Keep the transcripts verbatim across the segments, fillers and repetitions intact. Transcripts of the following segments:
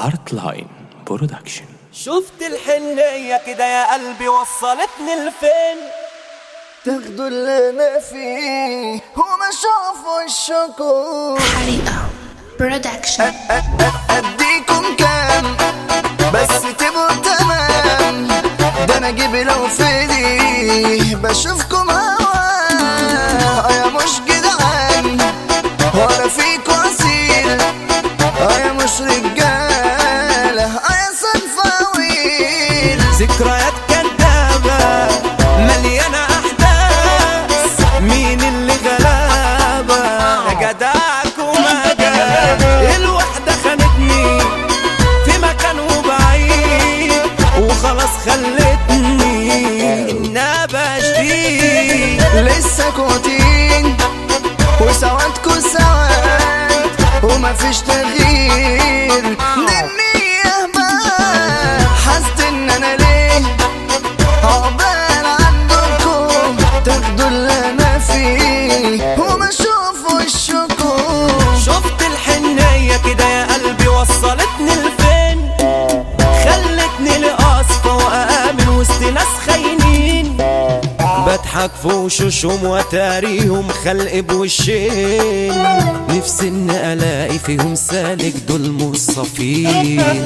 ارت لاين برودكشن. شفت الحنية كده يا قلبي وصلتني لفين؟ تاخدوا اللي انا فيه وما شافوا الشكور. حريقة برودكشن. اديكم كام بس تبقوا تمام، ده انا اجيب لو في دي بشوفكم هوا يا مش جدعان ولا فيكوا اصيل يا مش رجاله يا صنفاويل. ذكريات كدابة مليانة احداث، مين اللي غلابة يا جدعك وما جاب؟ الوحدة خانتني في مكان وبعيد وخلاص خلتني النابة جديد. لسه كوتين وسوادكوا سواد ومفيش تغيير، دي النية بقى حاسس ان انا ليه عقبال عندكم تاخدوا اللي انا فيه وما شوفوا الشكور. شفت الحنية كده يا قلبي وصلتني لفين؟ خلتني لأصفى وأآمن وسط ناس خاينين، بضحك في وشوشهم وتاريهم خلق بوشين، نفسي ان الاقي فيهم سالك دول مصفين.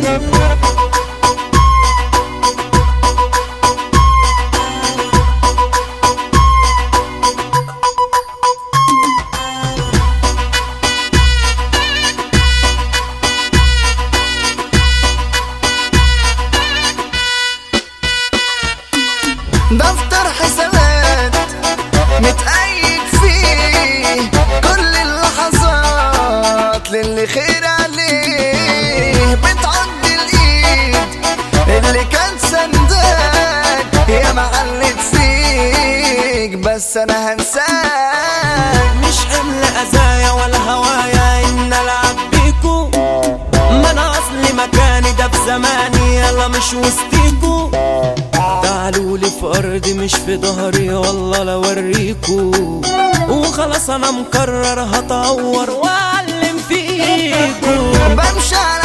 دفتر حسابات متأيد فيه كل اللحظات للي خير عليه، بتعد الايد اللي كان سندك يا معلت فيك بس انا هنساك. مش حمل أذايا ولا هوايا ان العب بيكو، ما انا اصلي مكاني ده في زماني يلا مش وسطيكو. تعالوا لي في ارضي مش في ظهري والله لا اوريكو، وخلاص انا مقرر هطور واعلم فيكو. بمشي